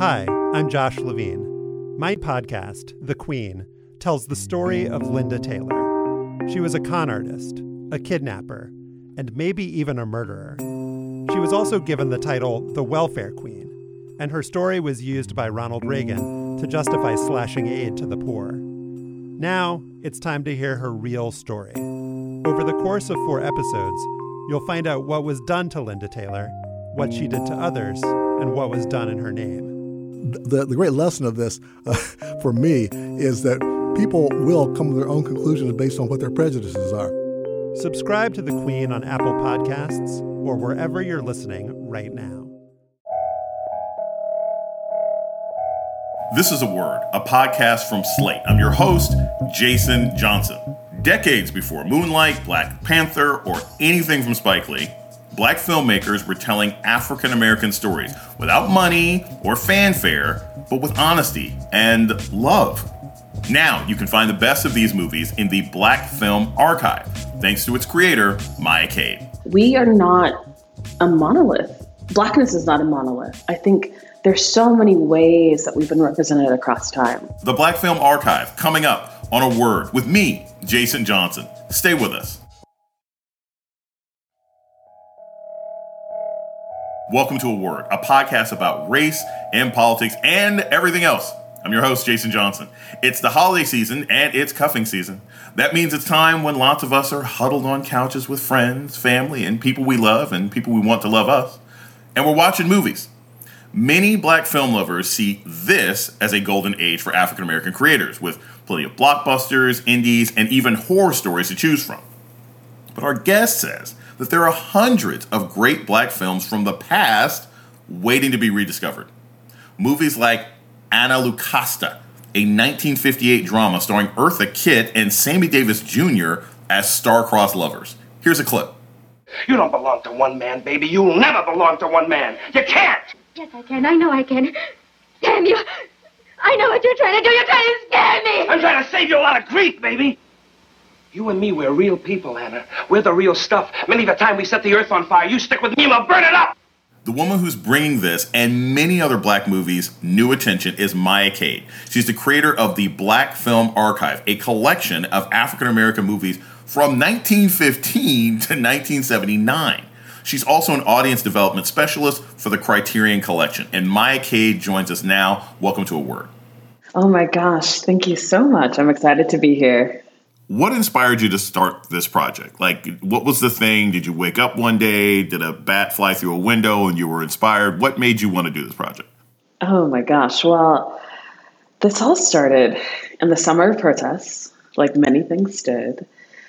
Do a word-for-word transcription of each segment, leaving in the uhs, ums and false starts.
Hi, I'm Josh Levine. My podcast, The Queen, tells the story of Linda Taylor. She was a con artist, a kidnapper, and maybe even a murderer. She was also given the title the Welfare Queen, and her story was used by Ronald Reagan to justify slashing aid to the poor. Now, it's time to hear her real story. Over the course of four episodes, you'll find out what was done to Linda Taylor, what she did to others, and what was done in her name. The, the great lesson of this, uh, for me, is that people will come to their own conclusions based on what their prejudices are. Subscribe to The Queen on Apple Podcasts or wherever you're listening right now. This is A Word, a podcast from Slate. I'm your host, Jason Johnson. Decades before Moonlight, Black Panther, or anything from Spike Lee, Black filmmakers were telling African-American stories without money or fanfare, but with honesty and love. Now you can find the best of these movies in the Black Film Archive, thanks to its creator, Maya Cade. We are not a monolith. Blackness is not a monolith. I think there's so many ways that we've been represented across time. The Black Film Archive, coming up on A Word with me, Jason Johnson. Stay with us. Welcome to A Word, a podcast about race and politics and everything else. I'm your host, Jason Johnson. It's the holiday season and it's cuffing season. That means it's time when lots of us are huddled on couches with friends, family, and people we love and people we want to love us. And we're watching movies. Many Black film lovers see this as a golden age for African-American creators, with plenty of blockbusters, indies, and even horror stories to choose from. But our guest says that there are hundreds of great Black films from the past waiting to be rediscovered. Movies like Ana Lucasta, a nineteen fifty-eight drama starring Eartha Kitt and Sammy Davis Junior as star-crossed lovers. Here's a clip. You don't belong to one man, baby. You'll never belong to one man. You can't! Yes, I can. I know I can. Damn you! I know what you're trying to do. You're trying to scare me! I'm trying to save you a lot of grief, baby. You and me, we're real people, Anna. We're the real stuff. Many the time we set the earth on fire, you stick with me and we'll burn it up! The woman who's bringing this and many other Black movies new attention is Maya Cade. She's the creator of the Black Film Archive, a collection of African-American movies from nineteen fifteen to nineteen seventy-nine. She's also an audience development specialist for the Criterion Collection. And Maya Cade joins us now. Welcome to A Word. Oh my gosh, thank you so much. I'm excited to be here. What inspired you to start this project? Like, what was the thing? Did you wake up one day? Did a bat fly through a window and you were inspired? What made you want to do this project? Oh my gosh. Well, this all started in the summer of protests, like many things did.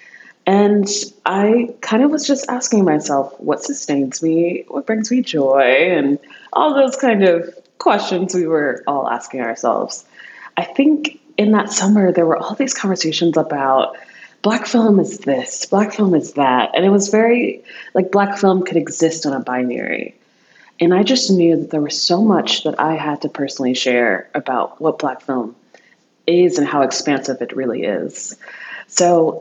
And I kind of was just asking myself, what sustains me? What brings me joy? And all those kind of questions we were all asking ourselves. I think in that summer, there were all these conversations about Black film is this, Black film is that. And it was very, like, Black film could exist on a binary. And I just knew that there was so much that I had to personally share about what Black film is and how expansive it really is. So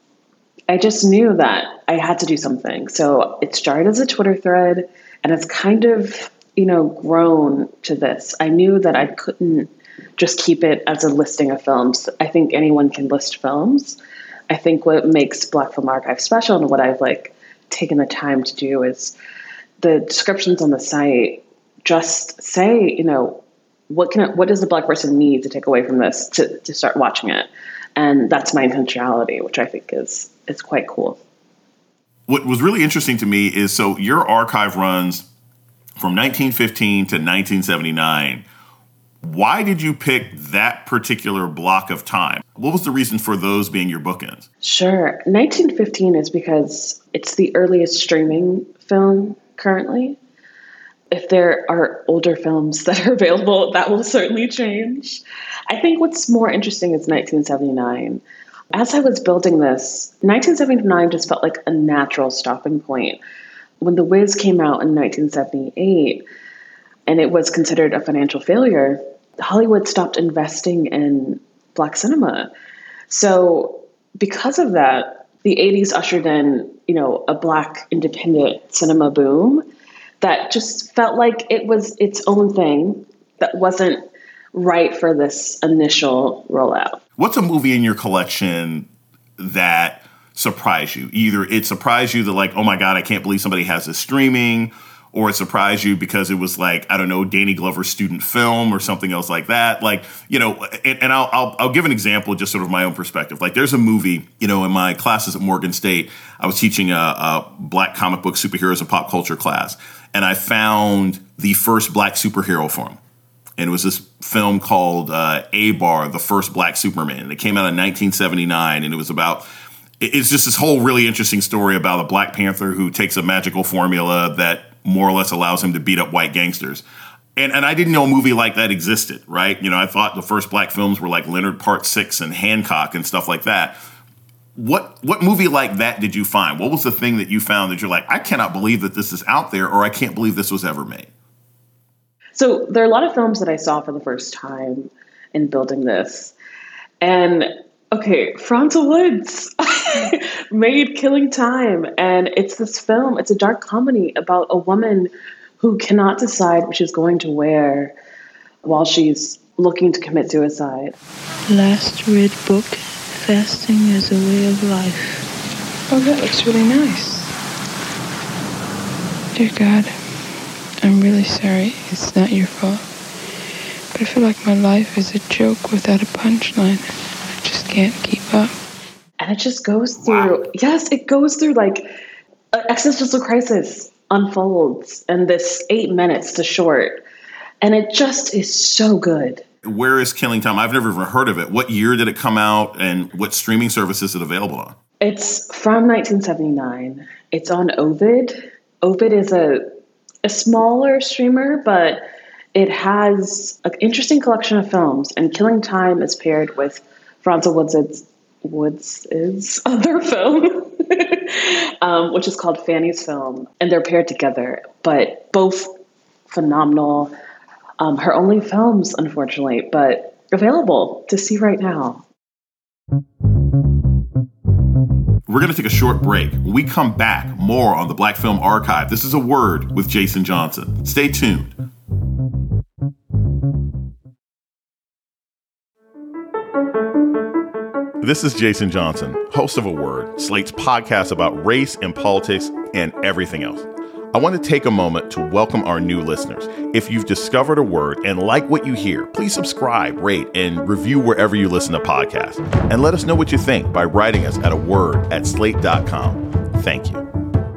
I just knew that I had to do something. So it started as a Twitter thread, and it's kind of, you know, grown to this. I knew that I couldn't just keep it as a listing of films. I think anyone can list films. I think what makes Black Film Archive special and what I've like taken the time to do is the descriptions on the site just say, you know, what can what does the Black person need to take away from this to, to start watching it? And that's my intentionality, which I think is is quite cool. What was really interesting to me is, so your archive runs from nineteen fifteen to nineteen seventy-nine. Why did you pick that particular block of time? What was the reason for those being your bookends? Sure. nineteen fifteen is because it's the earliest streaming film currently. If there are older films that are available, that will certainly change. I think what's more interesting is nineteen seventy-nine. As I was building this, nineteen seventy-nine just felt like a natural stopping point. When The Wiz came out in nineteen seventy-eight, and it was considered a financial failure, Hollywood stopped investing in Black cinema. So because of that, the eighties ushered in, you know, a Black independent cinema boom that just felt like it was its own thing. that wasn't right for this initial rollout. What's a movie in your collection that surprised you? Either it surprised you that like, oh my God, I can't believe somebody has this streaming, or it surprised you because it was like, I don't know, Danny Glover's student film or something else like that. Like, you know, and, and I'll, I'll I'll give an example, just sort of my own perspective. Like there's a movie, you know, in my classes at Morgan State, I was teaching a, a black comic book superheroes and pop culture class. And I found the first black superhero film. And it was this film called uh, A-Bar, The First Black Superman. And it came out in nineteen seventy-nine. And it was about, it's just this whole really interesting story about a Black Panther who takes a magical formula that more or less allows him to beat up white gangsters. And and I didn't know a movie like that existed, right? You know, I thought the first black films were like Leonard Part Six and Hancock and stuff like that. What what movie like that did you find? What was the thing that you found that you're like, I cannot believe that this is out there, or I can't believe this was ever made? So there are a lot of films that I saw for the first time in building this. And okay, Frontal Woods made Killing Time. And it's this film, it's a dark comedy about a woman who cannot decide what she's going to wear while she's looking to commit suicide. Last read book, Fasting as a Way of Life. Oh, that looks really nice. Dear God, I'm really sorry. It's not your fault. But I feel like my life is a joke without a punchline. I just can't keep up. And it just goes through, wow. yes, it goes through like an existential crisis unfolds in this eight minutes to short. And it just is so good. Where is Killing Time? I've never even heard of it. What year did it come out, and what streaming service is it available on? It's from nineteen seventy-nine. It's on Ovid. Ovid is a a smaller streamer, but it has an interesting collection of films, and Killing Time is paired with Frontal Woods' Woods' other film, um, which is called Fanny's Film, and they're paired together, but both phenomenal. Um, her only films, unfortunately, but available to see right now. We're going to take a short break. When we come back, more on the Black Film Archive. This is A Word with Jason Johnson. Stay tuned. This is Jason Johnson, host of A Word, Slate's podcast about race and politics and everything else. I want to take a moment to welcome our new listeners. If you've discovered A Word and like what you hear, please subscribe, rate, and review wherever you listen to podcasts. And let us know what you think by writing us at a word at slate dot com. Thank you.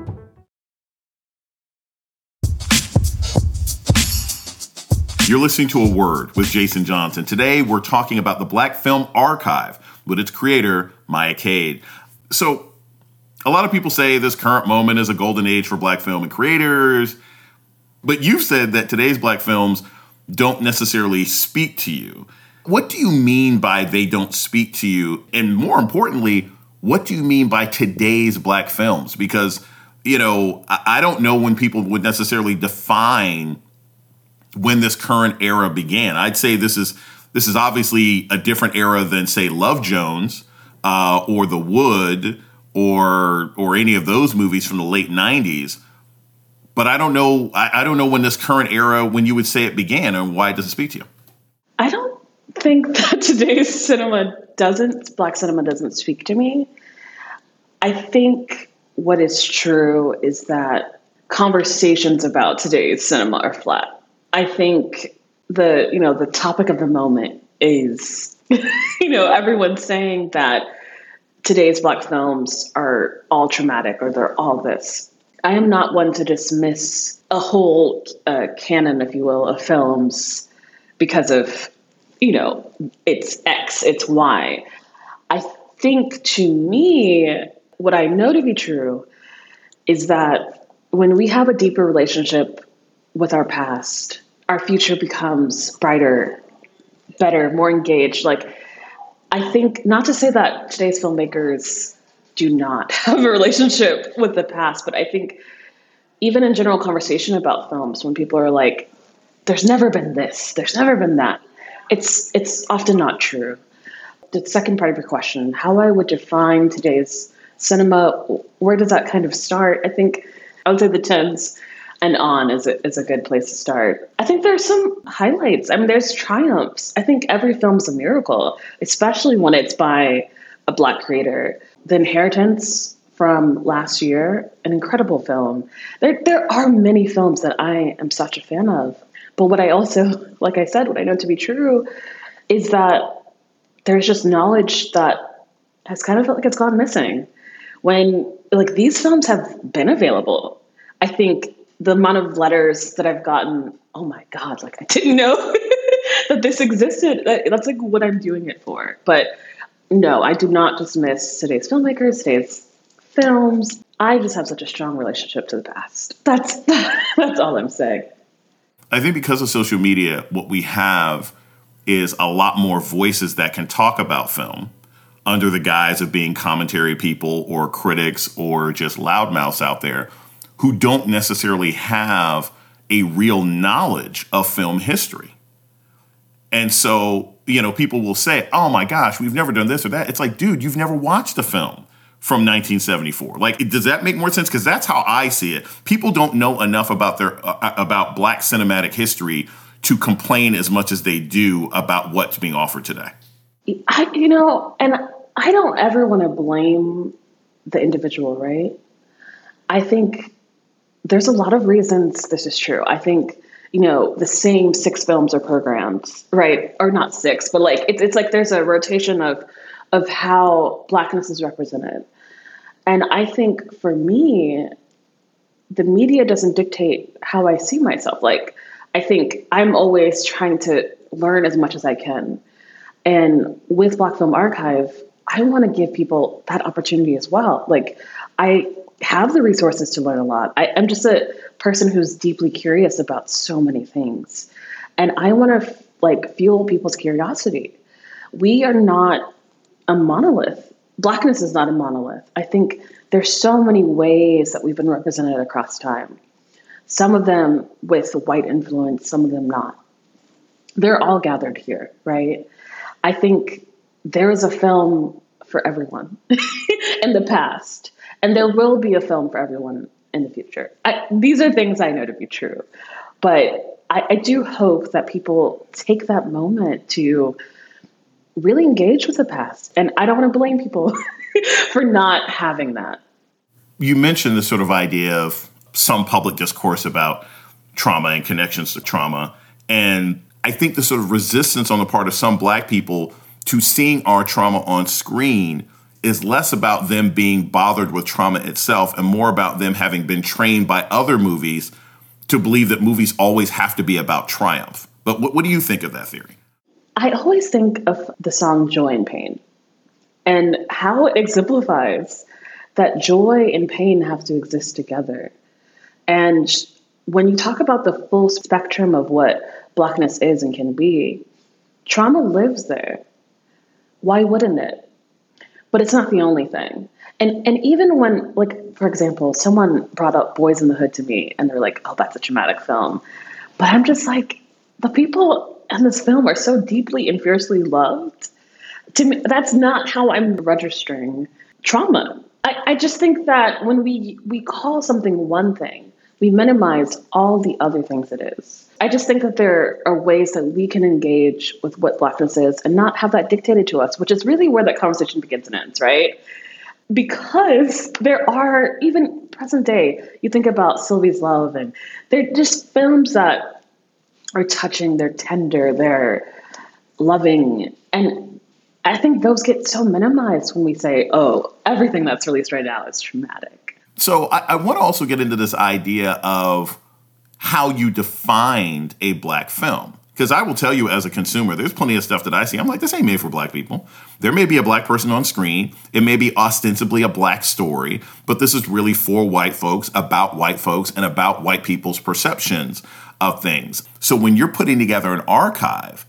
You're listening to A Word with Jason Johnson. Today, we're talking about the Black Film Archive with its creator, Maya Cade. So, a lot of people say this current moment is a golden age for black film and creators, but you've said that today's black films don't necessarily speak to you. What do you mean by they don't speak to you? And more importantly, what do you mean by today's black films? Because, you know, I don't know when people would necessarily define when this current era began. I'd say this is this is obviously a different era than, say, Love Jones uh, or The Wood, or or any of those movies from the late nineties. But I don't know I, I don't know when this current era, when you would say it began, and why it doesn't speak to you. I don't think that today's cinema doesn't, black cinema doesn't speak to me. I think what is true is that conversations about today's cinema are flat. I think the, you know, the topic of the moment is, you know, everyone's saying that today's black films are all traumatic or they're all this. I am not one to dismiss a whole uh, canon, if you will, of films because of, you know, it's X, it's Y. I think to me, what I know to be true is that when we have a deeper relationship with our past, our future becomes brighter, better, more engaged. Like, I think, not to say that today's filmmakers do not have a relationship with the past, but I think even in general conversation about films, when people are like, there's never been this, there's never been that, it's it's often not true. The second part of your question, how I would define today's cinema, where does that kind of start? I think I would say the tens. and on is a, is a good place to start. I think there's some highlights. I mean, there's triumphs. I think every film's a miracle, especially when it's by a Black creator. The Inheritance from last year, an incredible film. There, there are many films that I am such a fan of. But what I also, like I said, what I know to be true is that there's just knowledge that has kind of felt like it's gone missing. When, like, these films have been available. I think the amount of letters that I've gotten, oh my God, like I didn't know that this existed. That's like what I'm doing it for. But no, I do not dismiss today's filmmakers, today's films. I just have such a strong relationship to the past. That's that's all I'm saying. I think because of social media, what we have is a lot more voices that can talk about film under the guise of being commentary people or critics or just loudmouths out there who don't necessarily have a real knowledge of film history. And so, you know, people will say, oh my gosh, we've never done this or that. It's like, dude, you've never watched a film from nineteen seventy-four. Like, does that make more sense? Because that's how I see it. People don't know enough about their uh, about Black cinematic history to complain as much as they do about what's being offered today. I, you know, and I don't ever want to blame the individual, right? I think there's a lot of reasons this is true. I think, you know, the same six films are programmed, right? Or not six, but like, it's it's like there's a rotation of of how Blackness is represented. And I think for me, the media doesn't dictate how I see myself. Like, I think I'm always trying to learn as much as I can. And with Black Film Archive, I want to give people that opportunity as well. Like, I have the resources to learn a lot. I, I'm just a person who's deeply curious about so many things. And I want to like fuel people's curiosity. We are not a monolith. Blackness is not a monolith. I think there's so many ways that we've been represented across time. Some of them with white influence, some of them not. They're all gathered here, right? I think there is a film for everyone in the past, and there will be a film for everyone in the future. I, these are things I know to be true, but I, I do hope that people take that moment to really engage with the past. And I don't want to blame people for not having that. You mentioned this sort of idea of some public discourse about trauma and connections to trauma. And I think the sort of resistance on the part of some Black people to seeing our trauma on screen is less about them being bothered with trauma itself and more about them having been trained by other movies to believe that movies always have to be about triumph. But what, what do you think of that theory? I always think of the song Joy and Pain and how it exemplifies that joy and pain have to exist together. And when you talk about the full spectrum of what Blackness is and can be, trauma lives there. Why wouldn't it? But it's not the only thing. And and even when, like, for example, someone brought up Boys in the Hood to me and they're like, oh, that's a traumatic film. But I'm just like, the people in this film are so deeply and fiercely loved. To me, that's not how I'm registering trauma. I, I just think that when we we call something one thing, we minimize all the other things it is. I just think that there are ways that we can engage with what Blackness is and not have that dictated to us, which is really where that conversation begins and ends, right? Because there are, even present day, you think about Sylvie's Love, and they're just films that are touching, they're tender, they're loving. And I think those get so minimized when we say, oh, everything that's released right now is traumatic. So I, I want to also get into this idea of how you defined a Black film. Because I will tell you as a consumer, there's plenty of stuff that I see. I'm like, this ain't made for Black people. There may be a Black person on screen. It may be ostensibly a Black story, but this is really for white folks, about white folks, and about white people's perceptions of things. So when you're putting together an archive,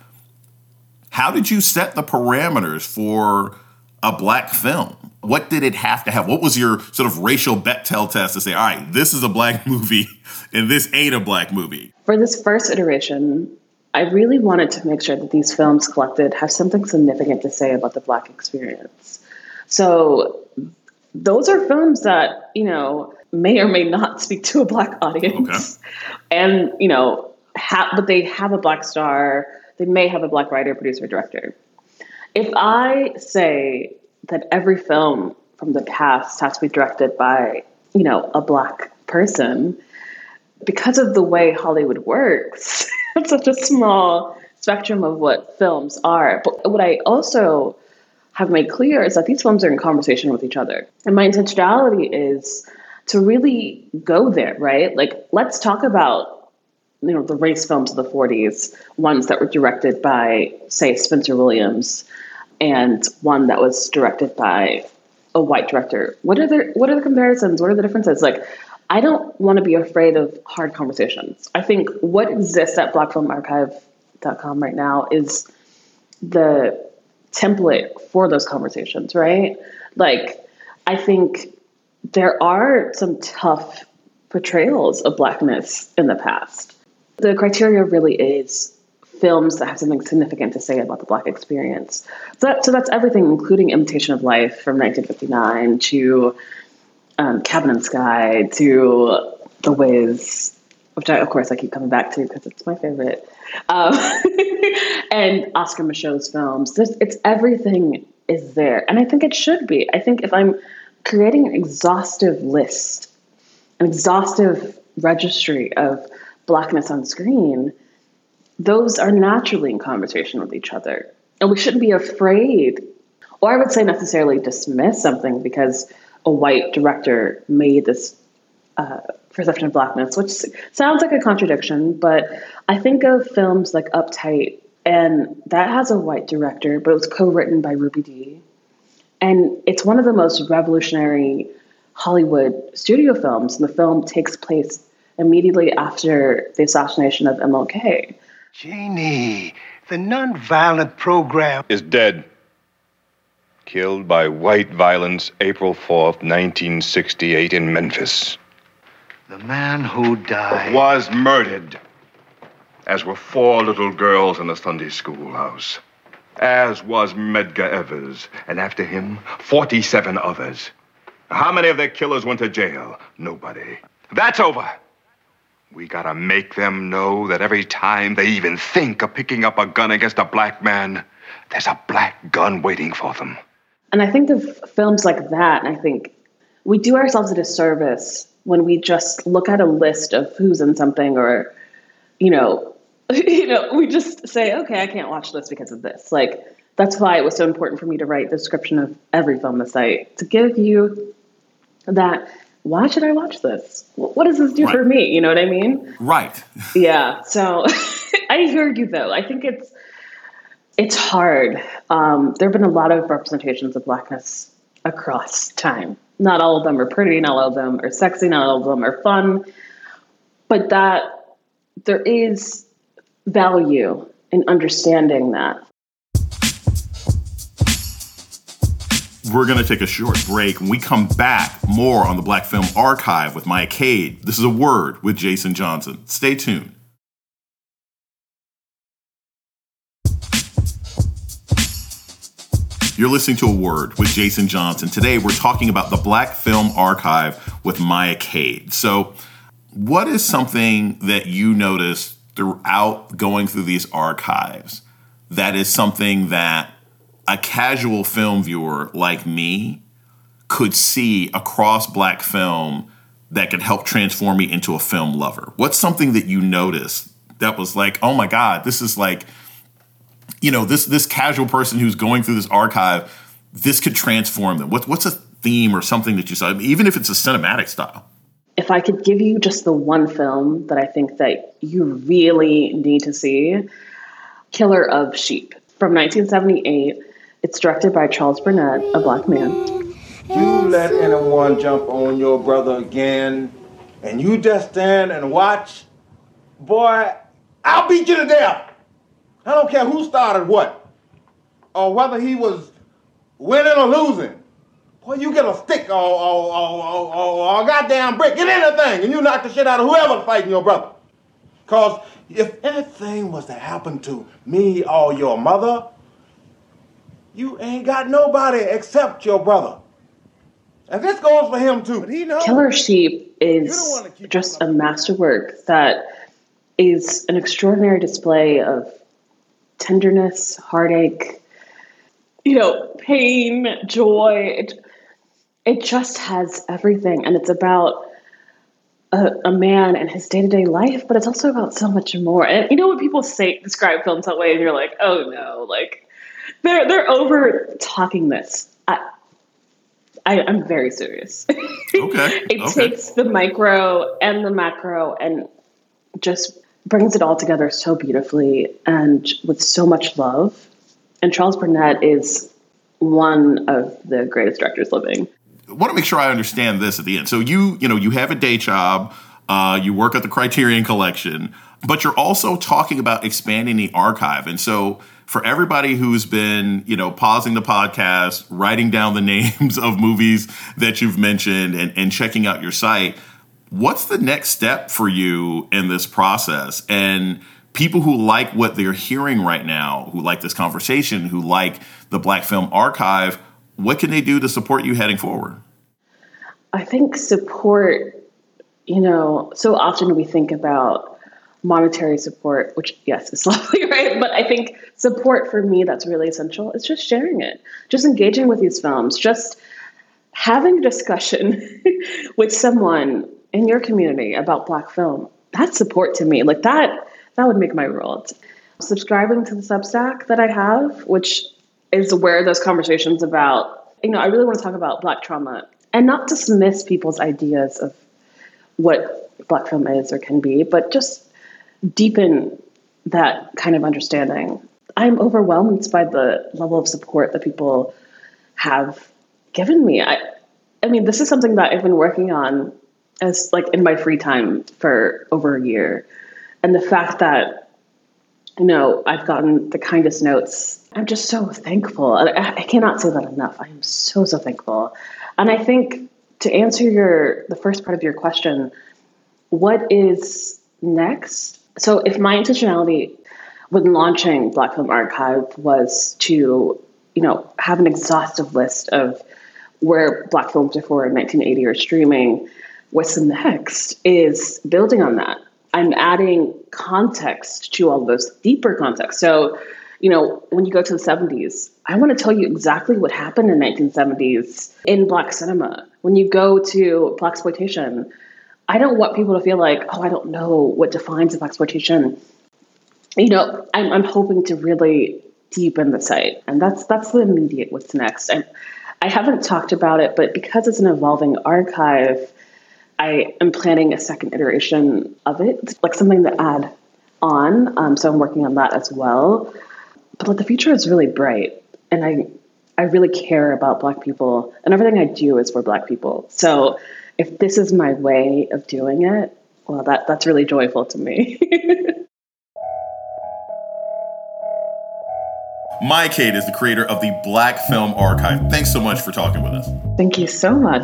how did you set the parameters for a Black film? What did it have to have? What was your sort of racial Bechdel test to say, all right, this is a Black movie and this ain't a Black movie? For this first iteration, I really wanted to make sure that these films collected have something significant to say about the Black experience. So those are films that, you know, may or may not speak to a Black audience. Okay. And, you know, ha- but they have a Black star. They may have a Black writer, producer, director. If I say that every film from the past has to be directed by, you know, a Black person, because of the way Hollywood works, it's such a small spectrum of what films are. But what I also have made clear is that these films are in conversation with each other. And my intentionality is to really go there, right? Like, let's talk about, you know, the race films of the forties, ones that were directed by, say, Spencer Williams, and one that was directed by a white director. What are the what are the comparisons? What are the differences? Like, I don't want to be afraid of hard conversations. I think what exists at black film archive dot com right now is the template for those conversations, right? Like, I think there are some tough portrayals of Blackness in the past. The criteria really is films that have something significant to say about the Black experience. So, that, so that's everything, including Imitation of Life from nineteen fifty-nine to um, Cabin in the Sky to The Wiz, which I, of course, I keep coming back to because it's my favorite. Um, and Oscar Michaud's films. There's, it's everything is there. And I think it should be. I think if I'm creating an exhaustive list, an exhaustive registry of Blackness on screen, those are naturally in conversation with each other. And we shouldn't be afraid, or I would say necessarily dismiss something because a white director made this uh, perception of Blackness, which sounds like a contradiction, but I think of films like Uptight, and that has a white director, but it was co-written by Ruby Dee. And it's one of the most revolutionary Hollywood studio films, and the film takes place immediately after the assassination of M L K. Janie, the nonviolent program is dead. Killed by white violence April fourth, nineteen sixty-eight in Memphis. The man who died was murdered, as were four little girls in the Sunday schoolhouse, as was Medgar Evers, and after him, forty-seven others. How many of their killers went to jail? Nobody. That's over. We gotta make them know that every time they even think of picking up a gun against a black man, there's a black gun waiting for them. And I think of films like that, and I think we do ourselves a disservice when we just look at a list of who's in something, or, you know, you know, we just say, okay, I can't watch this because of this. Like, that's why it was so important for me to write the description of every film on the site, to give you that, why should I watch this? What does this do right. for me? You know what I mean? Right. Yeah. So I hear you, though. I think it's it's hard. Um, there have been a lot of representations of Blackness across time. Not all of them are pretty. Not all of them are sexy. Not all of them are fun. But that there is value in understanding that. We're going to take a short break. When we come back, more on the Black Film Archive with Maya Cade. This is A Word with Jason Johnson. Stay tuned. You're listening to A Word with Jason Johnson. Today, we're talking about the Black Film Archive with Maya Cade. So, what is something that you noticed throughout going through these archives that is something that a casual film viewer like me could see across Black film that could help transform me into a film lover? What's something that you noticed that was like, oh my God, this is like, you know, this this casual person who's going through this archive, this could transform them? What, what's a theme or something that you saw, even if it's a cinematic style? If I could give you just the one film that I think that you really need to see, Killer of Sheep from nineteen seventy-eight. It's directed by Charles Burnett, a black man. You let anyone jump on your brother again, and you just stand and watch, boy, I'll beat you to death. I don't care who started what, or whether he was winning or losing. Boy, you get a stick or, or, or, or, or a goddamn brick, get anything, and you knock the shit out of whoever's fighting your brother. Because if anything was to happen to me or your mother, you ain't got nobody except your brother. And this goes for him, too. But he knows. Killer Sheep is just a masterwork that is an extraordinary display of tenderness, heartache, you know, pain, joy. It, it just has everything. And it's about a, a man and his day-to-day life, but it's also about so much more. And you know when people say describe films that way and you're like, oh no, like they're they're over talking this. I, I, I'm very serious. Okay. It okay. takes the micro and the macro and just brings it all together so beautifully and with so much love. And Charles Burnett is one of the greatest directors living. I want to make sure I understand this at the end. So you, you know, you have a day job, uh, you work at the Criterion Collection, but you're also talking about expanding the archive. And so for everybody who's been, you know, pausing the podcast, writing down the names of movies that you've mentioned and, and checking out your site, what's the next step for you in this process? And people who like what they're hearing right now, who like this conversation, who like the Black Film Archive, what can they do to support you heading forward? I think support, you know, so often we think about monetary support, which, yes, is lovely, right? But I think support for me that's really essential is just sharing it, just engaging with these films, just having a discussion with someone in your community about Black film. That's support to me. Like that, that would make my world. Subscribing to the Substack that I have, which is where those conversations about, you know, I really want to talk about Black trauma and not dismiss people's ideas of what Black film is or can be, but just deepen that kind of understanding. I'm overwhelmed by the level of support that people have given me. I, I mean, this is something that I've been working on as like in my free time for over a year. And the fact that, you know, I've gotten the kindest notes, I'm just so thankful. I, I cannot say that enough. I am so, so thankful. And I think to answer your, the first part of your question, what is next? So if my intentionality when launching Black Film Archive was to, you know, have an exhaustive list of where Black films before nineteen eighty are streaming, what's next is building on that. I'm adding context to all of those, deeper context. So, you know, when you go to the seventies, I want to tell you exactly what happened in nineteen seventies in Black cinema. When you go to Blaxploitation, I don't want people to feel like, oh, I don't know what defines Blaxploitation. You know, I'm, I'm hoping to really deepen the site. And that's that's the immediate what's next. I, I haven't talked about it, but because it's an evolving archive, I am planning a second iteration of it, like something to add on. Um, so I'm working on that as well. But like, the future is really bright. And I, I really care about Black people. And everything I do is for Black people. So if this is my way of doing it, well, that that's really joyful to me. Mai Kade is the creator of the Black Film Archive. Thanks so much for talking with us. Thank you so much.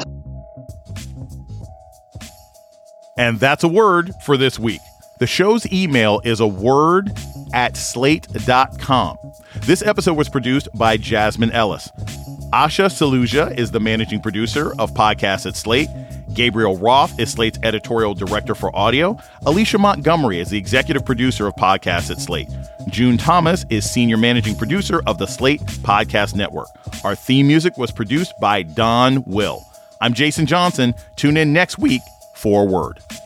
And that's a word for this week. The show's email is a word at slate dot com. This episode was produced by Jasmine Ellis. Asha Saluja is the managing producer of Podcasts at Slate. Gabriel Roth is Slate's editorial director for audio. Alicia Montgomery is the executive producer of Podcasts at Slate. June Thomas is senior managing producer of the Slate Podcast Network. Our theme music was produced by Don Will. I'm Jason Johnson. Tune in next week for a word.